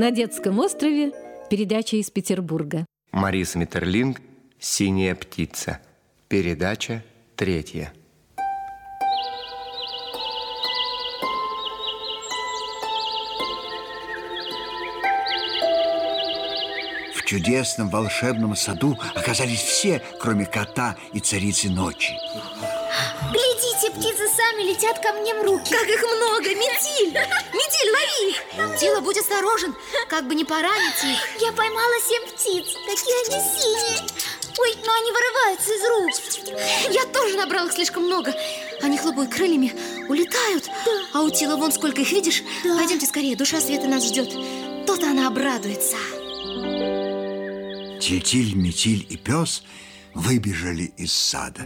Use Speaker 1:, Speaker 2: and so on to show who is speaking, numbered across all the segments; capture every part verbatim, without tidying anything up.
Speaker 1: На детском острове. Передача из Петербурга.
Speaker 2: Марис Миттерлинг «Синяя птица». Передача третья.
Speaker 3: В чудесном волшебном саду оказались все, кроме кота и царицы ночи.
Speaker 4: Глядите, птицы сами летят ко мне в руки.
Speaker 5: Как их много! Метиль! Метиль, лови их! Тила, будь осторожен, как бы не поранить их.
Speaker 4: Я поймала семь птиц. Какие они синие. Ой, но они вырываются из рук.
Speaker 5: Я тоже набрал их слишком много. Они хлопают крыльями, улетают.
Speaker 4: Да.
Speaker 5: А у Тила вон сколько их, видишь? Да. Пойдемте скорее, душа Светы нас ждет. То-то она обрадуется.
Speaker 3: Тильтиль, Метиль и пес выбежали из сада.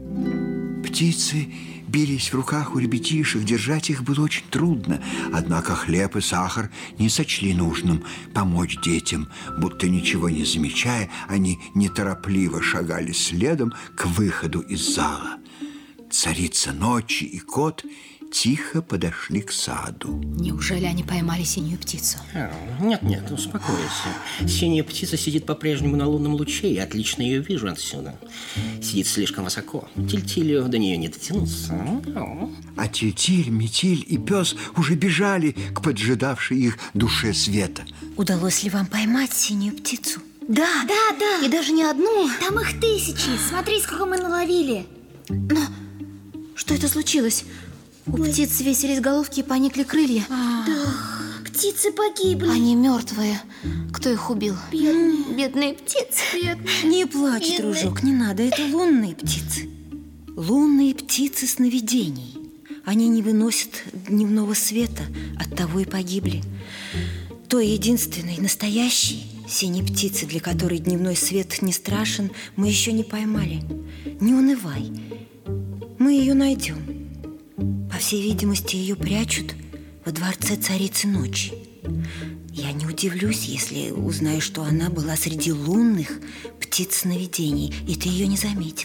Speaker 3: Птицы бились в руках у ребятишек, держать их было очень трудно. Однако хлеб и сахар не сочли нужным помочь детям. Будто ничего не замечая, они неторопливо шагали следом к выходу из зала. Царица ночи и кот тихо подошли к саду.
Speaker 5: Неужели они поймали синюю птицу?
Speaker 6: Нет-нет, успокойся. Синяя птица сидит по-прежнему на лунном луче. Я отлично ее вижу отсюда. Сидит слишком высоко. Тильтилю до нее не дотянуться.
Speaker 3: А Тильтиль, Метиль и пес уже бежали к поджидавшей их душе света.
Speaker 7: Удалось ли вам поймать синюю птицу?
Speaker 4: Да, да, да.
Speaker 5: И даже не одну.
Speaker 4: Там их тысячи. Смотри, сколько мы наловили.
Speaker 5: Но что это случилось? У Ой. птиц свесились головки и поникли крылья.
Speaker 4: А. Да, птицы погибли.
Speaker 5: Они мертвые. Кто их убил?
Speaker 4: Бедные, бедные птицы.
Speaker 7: Бедные. Не плачь, бедные. Дружок, не надо. Это лунные птицы. Лунные птицы сновидений. Они не выносят дневного света, оттого и погибли. Той единственной, настоящей синей птицы, для которой дневной свет не страшен, мы еще не поймали. Не унывай. Мы ее найдем. По всей видимости, ее прячут во дворце царицы ночи. Я не удивлюсь, если узнаю, что она была среди лунных птиц сновидений, и ты ее не заметил.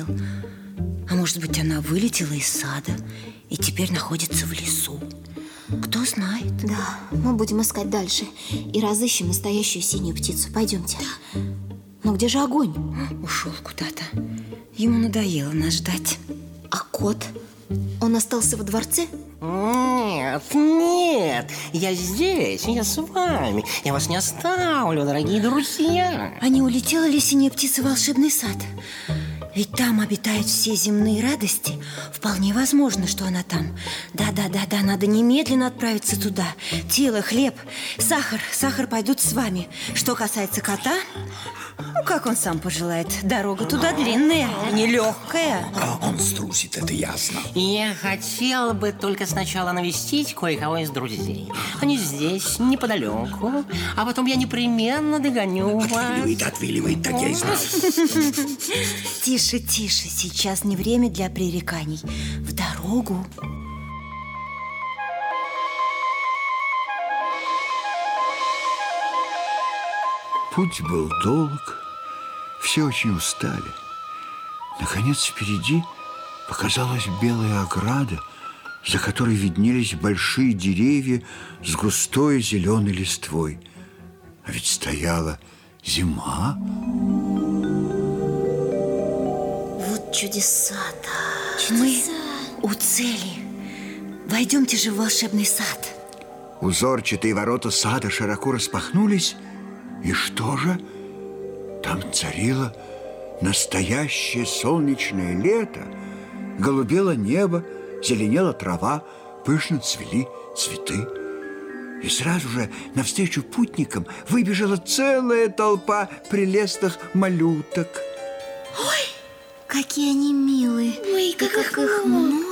Speaker 7: А может быть, она вылетела из сада и теперь находится в лесу. Кто знает?
Speaker 5: Да, мы будем искать дальше и разыщем настоящую синюю птицу. Пойдемте. Да. Но где же огонь?
Speaker 7: Ушел куда-то. Ему надоело нас ждать.
Speaker 5: А кот? Он остался во дворце?
Speaker 6: Нет, нет, я здесь, я с вами. Я вас не оставлю, дорогие друзья.
Speaker 7: А не улетела ли синяя птица в волшебный сад? Ведь там обитают все земные радости. Вполне возможно, что она там. Да-да-да-да, надо немедленно отправиться туда. Тело, хлеб, сахар, сахар пойдут с вами. Что касается кота, ну, как он сам пожелает. Дорога туда длинная, нелегкая.
Speaker 3: А он струсит, это ясно.
Speaker 6: Я хотел бы только сначала навестить кое-кого из друзей. Они здесь, неподалеку. А потом я непременно догоню вас.
Speaker 3: Отвиливает, отвиливает, так я и знал.
Speaker 7: Тише, тише, сейчас не время для пререканий. В дорогу.
Speaker 3: Путь был долг, все очень устали. Наконец впереди показалась белая ограда, за которой виднелись большие деревья с густой зеленой листвой. А ведь стояла зима.
Speaker 7: Вот чудеса-то. Чудеса. Мы у цели. Войдемте же в волшебный сад.
Speaker 3: Узорчатые ворота сада широко распахнулись. И что же? Там царило настоящее солнечное лето. Голубело небо, зеленела трава, пышно цвели цветы. И сразу же навстречу путникам выбежала целая толпа прелестных малюток.
Speaker 5: Ой, какие они милые.
Speaker 4: Ой, как,
Speaker 5: как
Speaker 4: их,
Speaker 5: их
Speaker 4: много.
Speaker 5: много.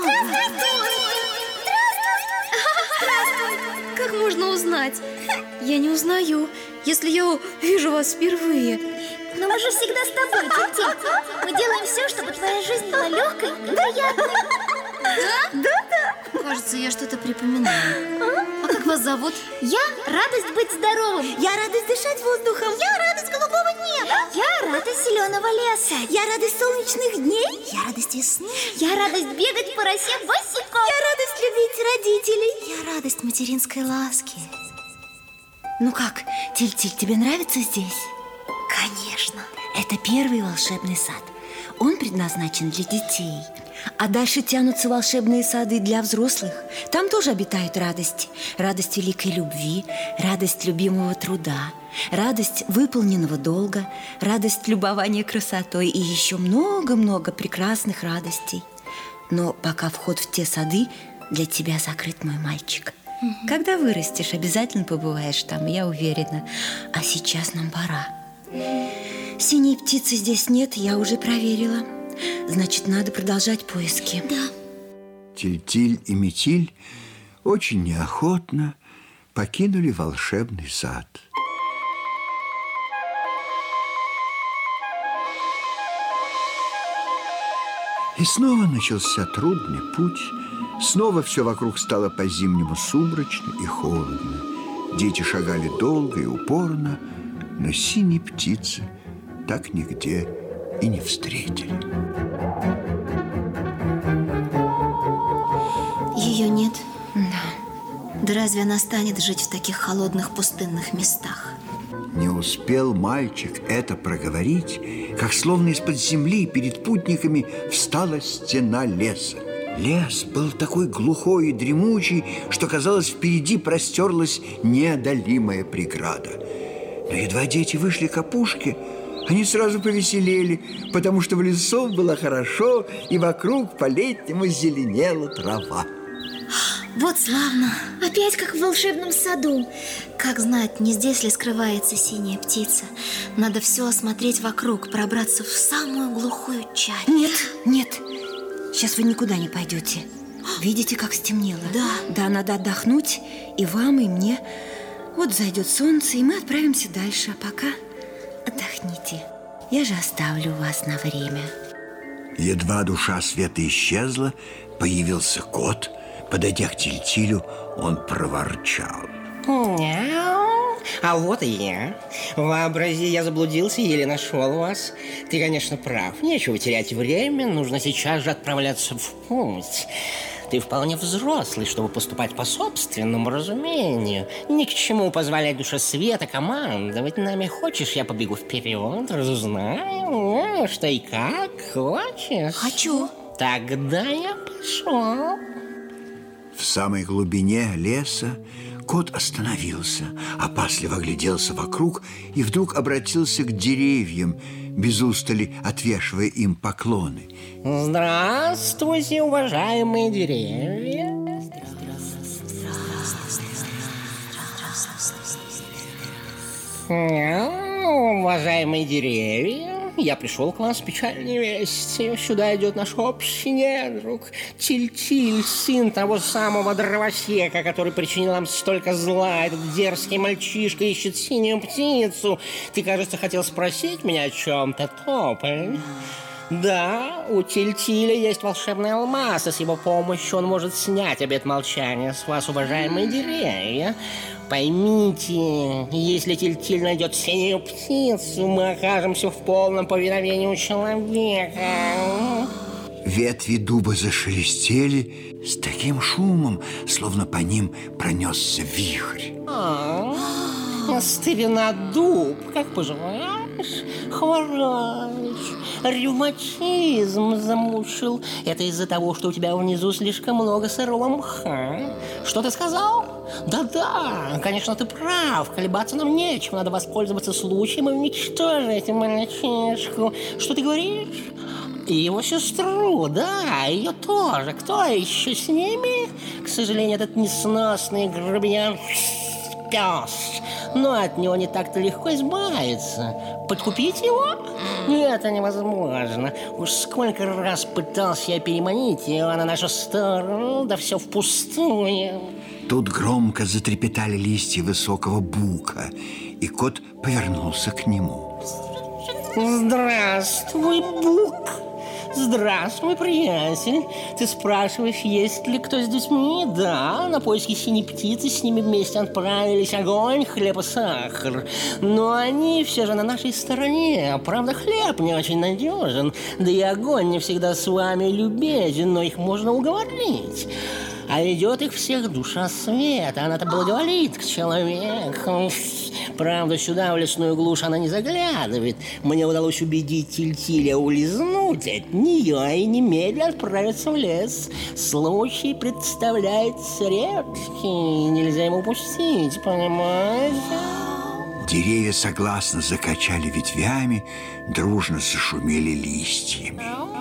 Speaker 4: Здравствуйте!
Speaker 5: Как можно узнать? Я не узнаю, если я вижу вас впервые.
Speaker 4: Но мы же всегда с тобой, Тильтиль. Мы делаем все, чтобы твоя жизнь была легкой и приятной.
Speaker 5: Да? Да-да. Кажется, я что-то припоминаю. А? а как вас зовут?
Speaker 4: Я радость быть здоровым.
Speaker 7: Я радость дышать воздухом.
Speaker 4: Я радость голубого неба. Я радость зеленого леса.
Speaker 7: Я радость солнечных дней.
Speaker 4: Я радость весны. Я радость бегать по росе босиком.
Speaker 7: Я радость любить родителей.
Speaker 5: Я радость материнской ласки.
Speaker 7: Ну как, Тиль-Тиль, тебе нравится здесь?
Speaker 5: Конечно.
Speaker 7: Это первый волшебный сад. Он предназначен для детей. А дальше тянутся волшебные сады для взрослых. Там тоже обитают радости. Радость великой любви, радость любимого труда, радость выполненного долга, радость любования красотой и еще много-много прекрасных радостей. Но пока вход в те сады для тебя закрыт, мой мальчик. Угу. Когда вырастешь, обязательно побываешь там, я уверена. А сейчас нам пора. Синей птицы здесь нет, я уже проверила. Значит, надо продолжать поиски.
Speaker 5: Да.
Speaker 3: Тиль-Тиль и Метиль очень неохотно покинули волшебный сад. И снова начался трудный путь. Снова все вокруг стало по-зимнему сумрачно и холодно. Дети шагали долго и упорно, но синей птицы так нигде и не встретили.
Speaker 5: Ее нет?
Speaker 7: Да.
Speaker 5: Да разве она станет жить в таких холодных пустынных местах?
Speaker 3: Не успел мальчик это проговорить, как словно из-под земли перед путниками встала стена леса. Лес был такой глухой и дремучий, что, казалось, впереди простерлась неодолимая преграда. Но едва дети вышли к опушке, они сразу повеселели, потому что в лесу было хорошо, и вокруг по-летнему зеленела трава.
Speaker 5: Вот славно. Опять как в волшебном саду. Как знать, не здесь ли скрывается синяя птица. Надо все осмотреть вокруг, пробраться в самую глухую часть.
Speaker 7: Нет, нет, сейчас вы никуда не пойдете. Видите, как стемнело?
Speaker 5: Да.
Speaker 7: Да, надо отдохнуть и вам, и мне. Вот зайдет солнце, и мы отправимся дальше. А пока отдохните. Я же оставлю вас на время.
Speaker 3: Едва душа света исчезла, появился кот. Подойдя к Тиль-Тилю, он проворчал.
Speaker 6: Мяу. А вот и я. Вообрази, я заблудился и еле нашел вас. Ты, конечно, прав. Нечего терять время. Нужно сейчас же отправляться в путь. Ты вполне взрослый, чтобы поступать по собственному разумению. Ни к чему позволять душе света командовать нами. Хочешь, я побегу вперед, разузнаю, что и как? Хочешь?
Speaker 5: Хочу.
Speaker 6: Тогда я пошел.
Speaker 3: В самой глубине леса кот остановился, опасливо огляделся вокруг и вдруг обратился к деревьям, без устали отвешивая им поклоны.
Speaker 6: Здравствуйте, уважаемые деревья. Уважаемые деревья, я пришел к вам с печальной вестью. Сюда идет наш общий недруг Тиль-Тиль, сын того самого дровосека, который причинил нам столько зла. Этот дерзкий мальчишка ищет синюю птицу. Ты, кажется, хотел спросить меня о чем-то, Тополь? Да, у Тиль-Тиля есть волшебный алмаз, и с его помощью он может снять обет молчания с вас, уважаемые деревья. Поймите, если Тиль-Тиль найдет синюю птицу, мы окажемся в полном повиновении у человека.
Speaker 3: Ветви дуба зашелестели с таким шумом, словно по ним пронесся вихрь.
Speaker 6: А, старина дуб, как поживаешь? Хвораешь. Ревматизм замучил. Это из-за того, что у тебя внизу слишком много сырого мха. Что ты сказал? Да-да, конечно, ты прав. Колебаться нам нечем. Надо воспользоваться случаем и уничтожить мальчишку. Что ты говоришь? И его сестру, да, ее тоже. Кто еще с ними? К сожалению, этот несносный грубиян пес. Но от него не так-то легко избавиться. Подкупить его? Это невозможно. Уж сколько раз пытался я переманить его на нашу сторону, да все впустую.
Speaker 3: Тут громко затрепетали листья высокого бука, и кот повернулся к нему.
Speaker 6: Здравствуй, бук. Здравствуй, приятель. Ты спрашиваешь, есть ли кто с детьми? Да, на поиски синей птицы с ними вместе отправились. Огонь, хлеб и сахар. Но они все же на нашей стороне. Правда, хлеб не очень надежен. Да и огонь не всегда с вами любезен, но их можно уговорить. А ведет их всех душа света. Она-то благоволит к человеку. Правда, сюда, в лесную глушь, она не заглядывает. Мне удалось убедить Тиль-Тиля улизнуть от нее и немедленно отправиться в лес. Случай представляется редкий. Нельзя ему упустить, понимаете?
Speaker 3: Деревья согласно закачали ветвями, дружно зашумели листьями.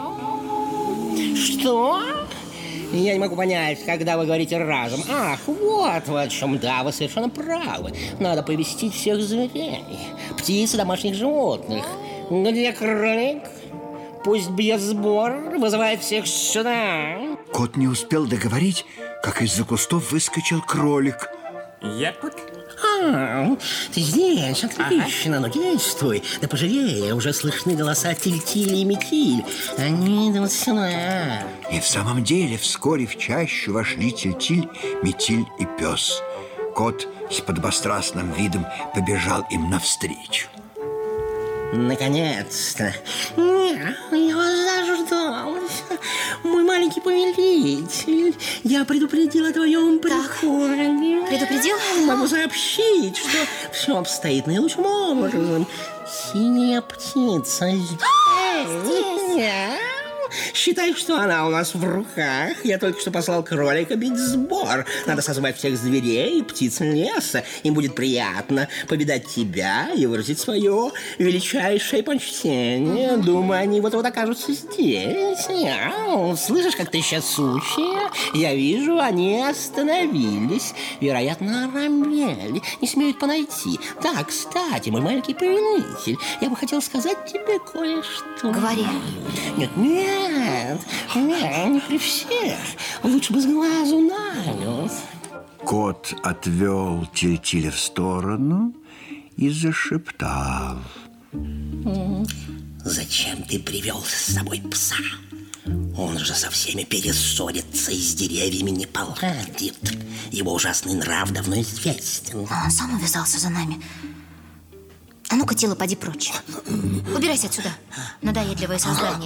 Speaker 6: Что? Я не могу понять, когда вы говорите разом. Ах, вот вы о чем. Да, вы совершенно правы. Надо повестить всех зверей, птиц и домашних животных. Где кролик? Пусть бьет сбор, вызывает всех сюда.
Speaker 3: Кот не успел договорить, как из-за кустов выскочил кролик.
Speaker 8: Я тут.
Speaker 6: А, ты здесь, отлично, ага. Ну действуй. Да поживее, уже слышны голоса Тиль-Тиль и Метиль. Они идут сюда.
Speaker 3: И в самом деле вскоре в чащу вошли Тиль-Тиль, Метиль и пес. Кот с подобострастным видом побежал им навстречу.
Speaker 6: Наконец-то. Я вас заждалась. Мой маленький повелитель. Я предупредила о твоем приходе.
Speaker 5: Предупредил?
Speaker 6: Могу сообщить, что все обстоит наилучшим образом. Синяя птица здесь. Считай, что она у нас в руках. Я только что послал кролика бить сбор. Надо созвать всех зверей и птиц леса. Им будет приятно повидать тебя и выразить свое величайшее почтение. Думаю, они вот-вот окажутся здесь. Мяу. Слышишь, как трещасущие? Я вижу, они остановились. Вероятно, оромели. Не смеют подойти. Да, кстати, мой маленький повелитель, я бы хотел сказать тебе кое-что.
Speaker 5: Говори.
Speaker 6: Нет, нет. Нет, нет, не при всех. Лучше бы с глазу на глаз.
Speaker 3: Кот отвел Тиль-Тиля в сторону и зашептал.
Speaker 6: Зачем ты привел с собой пса? Он же со всеми перессорится и с деревьями не поладит. Его ужасный нрав давно известен.
Speaker 5: А он сам увязался за нами. А ну-ка, Тила, поди прочь. Убирайся отсюда, надоедливое создание.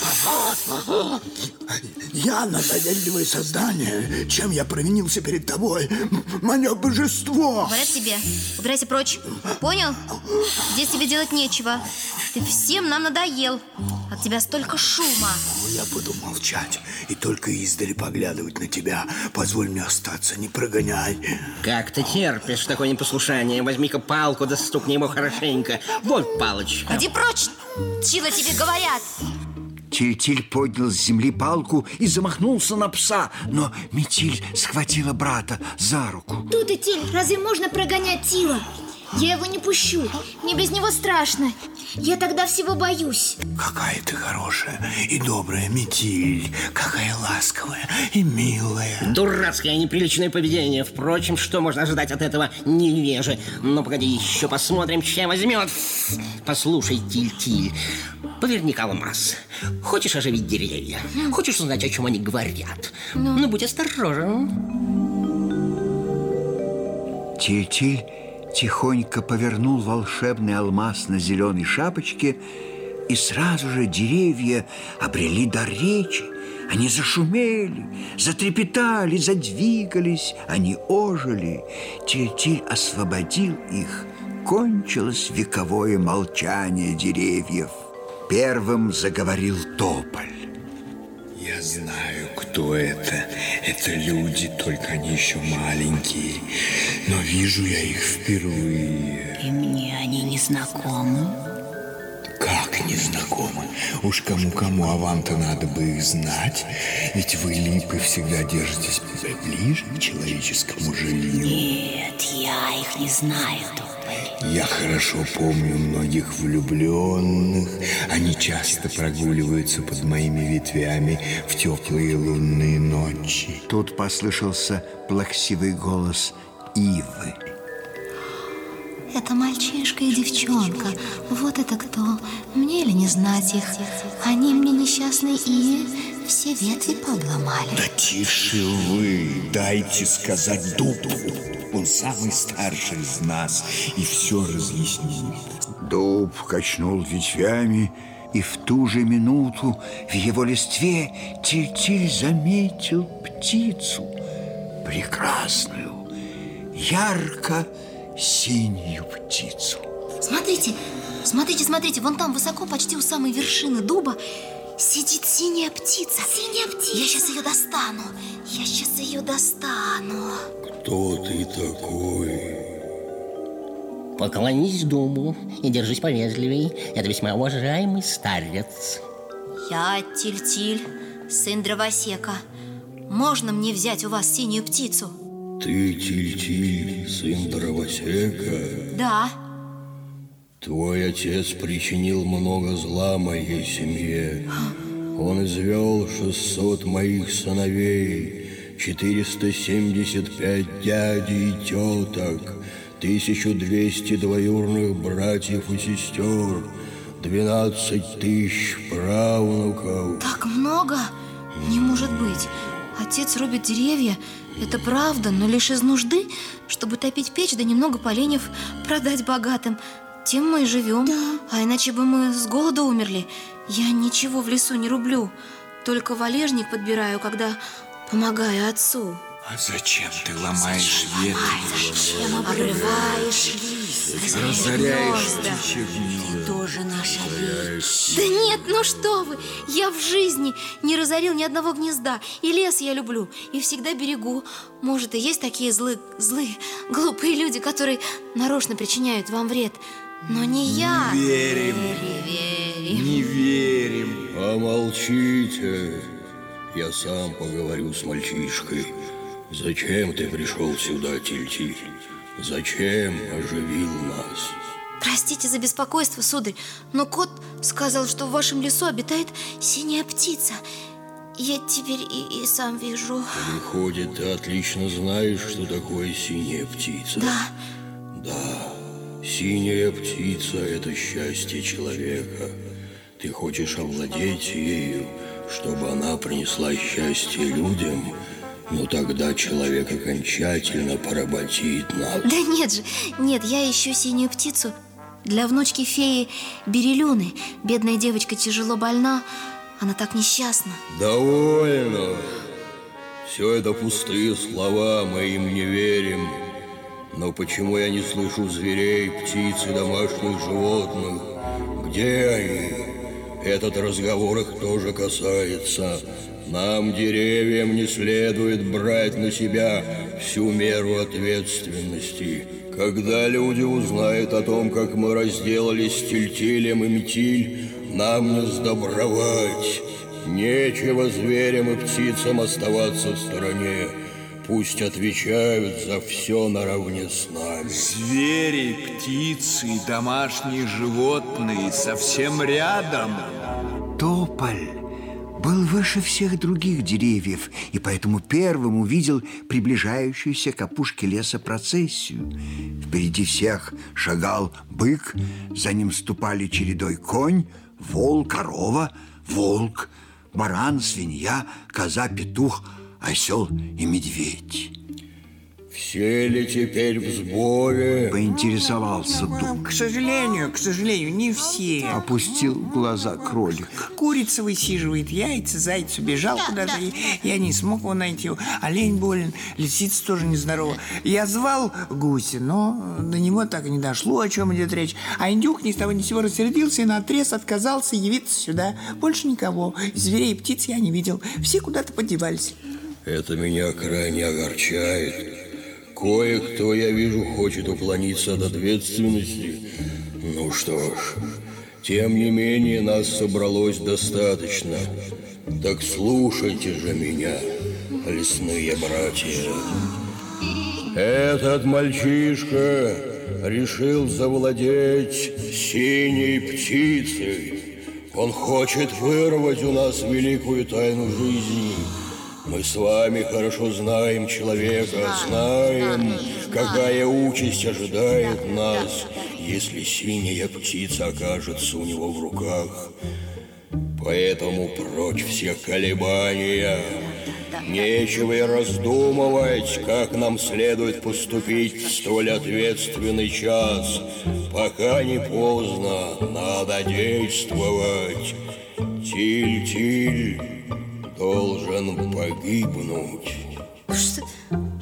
Speaker 9: Я надоедливое создание. Чем я провинился перед тобой? Мое божество.
Speaker 5: Говорят тебе, убирайся прочь. Понял? Здесь тебе делать нечего. Ты всем нам надоел. От тебя столько шума.
Speaker 9: Я буду молчать и только издали поглядывать на тебя. Позволь мне остаться, не прогоняй.
Speaker 6: Как ты терпишь такое непослушание? Возьми-ка палку, да стукни ему хорошенько. Вот палочка.
Speaker 5: Иди прочь, Тила, тебе говорят.
Speaker 3: Тиль-Тиль поднял с земли палку и замахнулся на пса, но Метиль схватила брата за руку.
Speaker 4: Тут и Тиль, разве можно прогонять Тила? Я его не пущу, мне без него страшно. Я тогда всего боюсь.
Speaker 9: Какая ты хорошая и добрая, Метиль. Какая ласковая и милая.
Speaker 6: Дурацкое неприличное поведение. Впрочем, что можно ожидать от этого невежи? Ну, погоди, еще посмотрим, чем возьмет. Послушай, Тиль-Тиль, поверни-ка алмаз. Хочешь оживить деревья? Хочешь узнать, о чем они говорят? Ну, ну будь осторожен.
Speaker 3: Тиль-Тиль тихонько повернул волшебный алмаз на зеленой шапочке, и сразу же деревья обрели дар речи. Они зашумели, затрепетали, задвигались, они ожили. Тиль-Тиль освободил их. Кончилось вековое молчание деревьев. Первым заговорил тополь.
Speaker 10: Я знаю, кто это. Это люди, только они еще маленькие. Но вижу я их впервые.
Speaker 7: И мне они не знакомы.
Speaker 10: Как не знакомы? Уж кому-кому, а вам-то надо бы их знать. Ведь вы, липы, всегда держитесь ближе к человеческому жилью.
Speaker 7: Нет, я их не знаю, тополь.
Speaker 10: Я хорошо помню многих влюбленных. Они часто прогуливаются под моими ветвями в теплые лунные ночи.
Speaker 3: Тут послышался плаксивый голос Ивы.
Speaker 5: Это мальчишка и девчонка. Вот это кто? Мне ли не знать их? Они мне несчастные и все ветви пообломали.
Speaker 10: Да тише вы, дайте сказать дубу. Он самый старший из нас и все разъяснит.
Speaker 3: Дуб качнул ветвями, и в ту же минуту в его листве Тиль-Тиль заметил птицу. прекрасную, ярко-синюю птицу.
Speaker 5: Смотрите, смотрите, смотрите, вон там высоко, почти у самой вершины дуба, сидит синяя птица.
Speaker 4: Синяя птица.
Speaker 5: Я сейчас ее достану. Я сейчас ее достану.
Speaker 10: Кто ты такой?
Speaker 6: Поклонись дубу и держись повежливей. Это весьма уважаемый старец.
Speaker 5: Я Тиль-Тиль, сын дровосека. Можно мне взять у вас синюю птицу?
Speaker 10: Ты Тиль-Тиль, сын дровосека?
Speaker 5: Да.
Speaker 10: Твой отец причинил много зла моей семье. Он извел шестьсот моих сыновей, четыреста семьдесят пять дядей и теток, тысячу двести двоюродных братьев и сестер, двенадцать тысяч правнуков.
Speaker 5: Так много? Не может быть. Отец рубит деревья, это правда, но лишь из нужды, чтобы топить печь, да немного поленьев продать богатым. Тем мы и живем.
Speaker 4: Да.
Speaker 5: А иначе бы мы с голоду умерли. Я ничего в лесу не рублю, только валежник подбираю, когда помогаю отцу.
Speaker 3: А зачем ты ломаешь ветви?
Speaker 5: Зачем обрываешь лист?
Speaker 3: Разоряешь птичьи гнезда.
Speaker 7: Тоже наша вещь.
Speaker 5: Да нет, ну что вы! Я в жизни не разорил ни одного гнезда. И лес я люблю, и всегда берегу. Может, и есть такие злые, злые, глупые люди, которые нарочно причиняют вам вред. Но не я.
Speaker 3: Не верим.
Speaker 5: Не верим.
Speaker 3: Не верим.
Speaker 10: Помолчите. Я сам поговорю с мальчишкой. Зачем ты пришел сюда, Тиль-Тиль? Зачем оживил нас?
Speaker 5: Простите за беспокойство, сударь, но кот сказал, что в вашем лесу обитает синяя птица. Я теперь и, и сам вижу.
Speaker 10: Выходит, ты отлично знаешь, что такое синяя птица?
Speaker 5: Да.
Speaker 10: Да, синяя птица – это счастье человека. Ты хочешь овладеть ею, чтобы она принесла счастье людям? Но тогда человек окончательно поработит нас.
Speaker 5: Да нет же, нет, я ищу синюю птицу для внучки феи Берелюны. Бедная девочка тяжело больна, она так несчастна.
Speaker 10: Довольно. Все это пустые слова, мы им не верим. Но почему я не слышу зверей, птиц и домашних животных? Где они? Этот разговор их тоже касается. Нам, деревьям, не следует брать на себя всю меру ответственности. Когда люди узнают о том, как мы разделались с Тиль-Тилем и Метиль, нам не сдобровать. Нечего зверям и птицам оставаться в стороне. Пусть отвечают за все наравне с нами.
Speaker 3: Звери, птицы, домашние животные совсем рядом.
Speaker 8: Тополь был выше всех других деревьев и поэтому первым увидел приближающуюся к опушке леса процессию. Впереди всех шагал бык, за ним ступали чередой конь, вол, корова, волк, баран, свинья, коза, петух, осел и медведь.
Speaker 10: Все ли теперь в сборе?
Speaker 8: Поинтересовался дуб.
Speaker 11: К сожалению, к сожалению, не все.
Speaker 8: Опустил глаза кролик.
Speaker 11: Курица высиживает яйца, заяц убежал да, куда-то, да. и я не смог его найти. Олень болен, лисица тоже нездорова. Я звал гуся, но до него так и не дошло, о чем идет речь. А индюк ни с того ни с сего рассердился и наотрез отказался явиться сюда. Больше никого. Зверей и птиц я не видел. Все куда-то подевались.
Speaker 10: Это меня крайне огорчает. Кое-кто, я вижу, хочет уклониться от ответственности. Ну что ж, тем не менее нас собралось достаточно. Так слушайте же меня, лесные братья. Этот мальчишка решил завладеть синей птицей. Он хочет вырвать у нас великую тайну жизни. Мы с вами хорошо знаем человека, знаем, какая участь ожидает нас, если синяя птица окажется у него в руках. Поэтому прочь все колебания. Нечего и раздумывать, как нам следует поступить в столь ответственный час. Пока не поздно, надо действовать. Тиль-Тиль должен погибнуть.
Speaker 5: Что,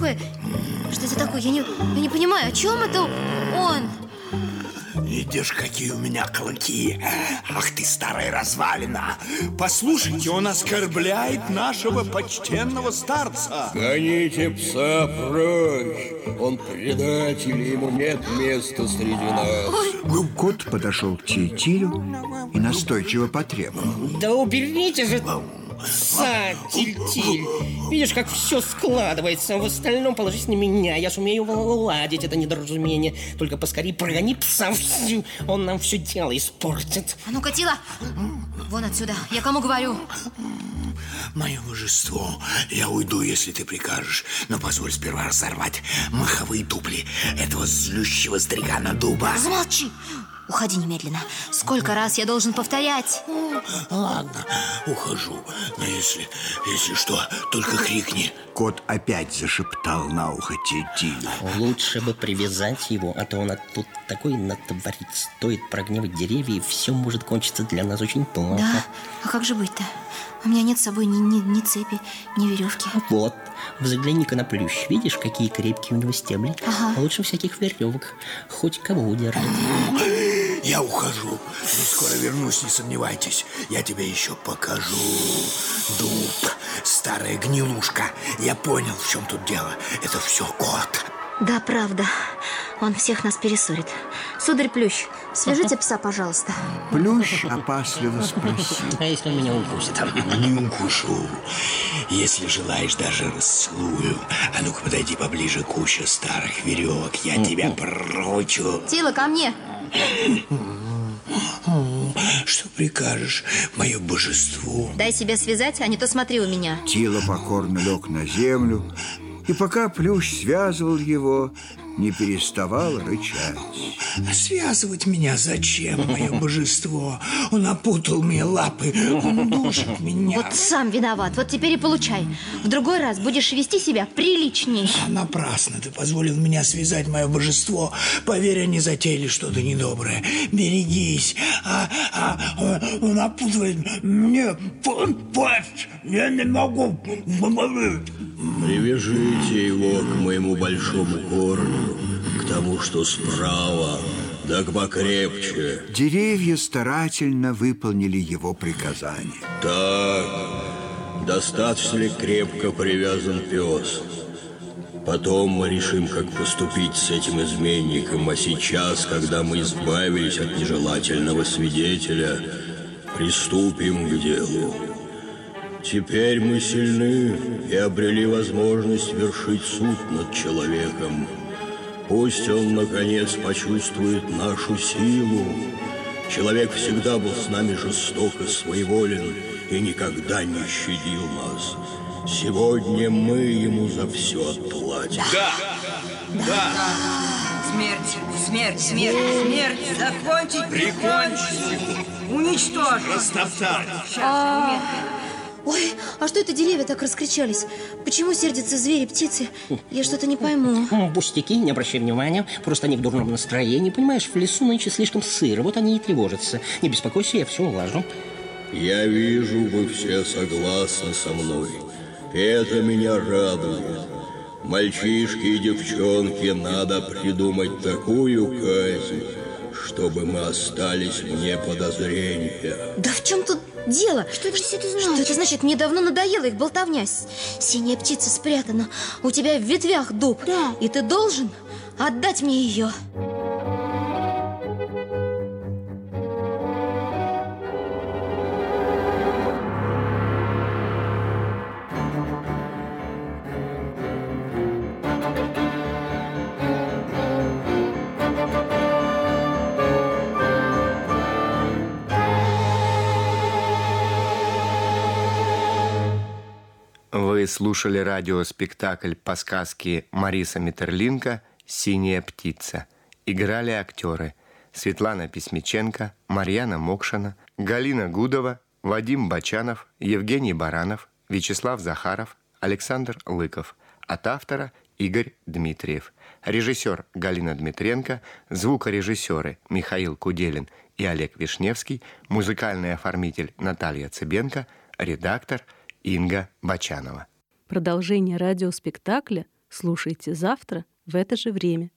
Speaker 5: такое? Что это такое? Я не, я не понимаю, о чем это он?
Speaker 9: Видишь, какие у меня клыки. Ах ты, старая развалина. Послушайте, он оскорбляет нашего почтенного старца.
Speaker 10: Гоните пса прочь. Он предатель, ему нет места среди нас.
Speaker 8: Кот подошел к Тиль-Тилю и настойчиво потребовал.
Speaker 6: Да уберите же пса, Тиль-Тиль. Видишь, как все складывается. В остальном положись на меня. Я сумею уладить это недоразумение. Только поскорее прогони пса. Он нам все дело испортит.
Speaker 5: А ну-ка, Тила, вон отсюда. Я кому говорю?
Speaker 9: Мое божество, я уйду, если ты прикажешь. Но позволь сперва разорвать маховые дупли этого злющего стригана дуба.
Speaker 5: Замолчи! Уходи немедленно. Сколько раз я должен повторять?
Speaker 9: Ладно, ухожу. Но если, если что, только крикни.
Speaker 8: Кот опять зашептал на ухо Тиль-Тилю.
Speaker 6: Лучше бы привязать его, а то он тут такой натворит. Стоит прогневать деревья, и все может кончиться для нас очень плохо.
Speaker 5: Да? А как же быть-то? У меня нет с собой ни, ни, ни цепи, ни веревки.
Speaker 6: Вот, взгляни-ка на плющ. Видишь, какие крепкие у него стебли?
Speaker 5: Ага.
Speaker 6: Лучше всяких веревок. Хоть кого удержит.
Speaker 9: Я ухожу, но скоро вернусь, не сомневайтесь. Я тебе еще покажу. Дуб, старая гнилушка. Я понял, в чем тут дело. Это все кот.
Speaker 5: Да, правда. Он всех нас перессорит. Сударь Плющ, свяжите пса, пожалуйста.
Speaker 8: Плющ опасливо спросил.
Speaker 6: А если он меня укусит?
Speaker 9: Не укушу. Если желаешь, даже расцелую. А ну-ка, подойди поближе к куче старых веревок. Я тебя прочу.
Speaker 5: Тила, ко мне.
Speaker 9: Что прикажешь, мое божество?
Speaker 5: Дай себя связать, а не то смотри у меня.
Speaker 8: Тила покорно лег на землю, и пока Плющ связывал его, не переставал рычать.
Speaker 9: Связывать меня зачем, мое божество? Он опутал мне лапы, он душит меня.
Speaker 5: Вот сам виноват, вот теперь и получай. В другой раз будешь вести себя приличней.
Speaker 9: Напрасно ты позволил меня связать, мое божество. Поверь, они затеяли что-то недоброе. Берегись. А, а, он опутывает мне пасть. Я не могу.
Speaker 10: Привяжите его к моему большому корню, к тому, что справа, да покрепче.
Speaker 8: Деревья старательно выполнили его приказание.
Speaker 10: Так, достаточно ли крепко привязан пес? Потом мы решим, как поступить с этим изменником. А сейчас, когда мы избавились от нежелательного свидетеля, приступим к делу. Теперь мы сильны и обрели возможность вершить суд над человеком. Пусть он, наконец, почувствует нашу силу. Человек всегда был с нами жесток и своеволен и никогда не щадил нас. Сегодня мы ему за все отплатим.
Speaker 12: Да! Да! да. Смерть, смерть, смерть, смерть! Закончить, прикончить, уничтожить,
Speaker 9: растоптать.
Speaker 5: А... Ой, а что это деревья так раскричались? Почему сердятся звери, птицы? Я что-то не пойму.
Speaker 6: Пустяки, не обращай внимания. Просто они в дурном настроении. Понимаешь, в лесу нынче слишком сыро. Вот они и тревожатся. Не беспокойся, я все улажу.
Speaker 10: Я вижу, вы все согласны со мной. Это меня радует. Мальчишки и девчонки, надо придумать такую казнь, чтобы мы остались вне подозрения.
Speaker 5: Да в чем тут дело? Что это, что это значит? Что это значит? Мне давно надоела их болтовня. Синяя птица спрятана у тебя в ветвях, дуб. Да. И ты должен отдать мне ее.
Speaker 2: Вы слушали радиоспектакль по сказке Мариса Метерлинка «Синяя птица». Играли актеры Светлана Письмиченко, Марьяна Мокшина, Галина Гудова, Вадим Бачанов, Евгений Баранов, Вячеслав Захаров, Александр Лыков. От автора Игорь Дмитриев. Режиссер Галина Дмитренко, звукорежиссеры Михаил Куделин и Олег Вишневский, музыкальный оформитель Наталья Цыбенко, редактор Инга Бачанова.
Speaker 1: Продолжение радиоспектакля
Speaker 13: Слушайте завтра в это же время.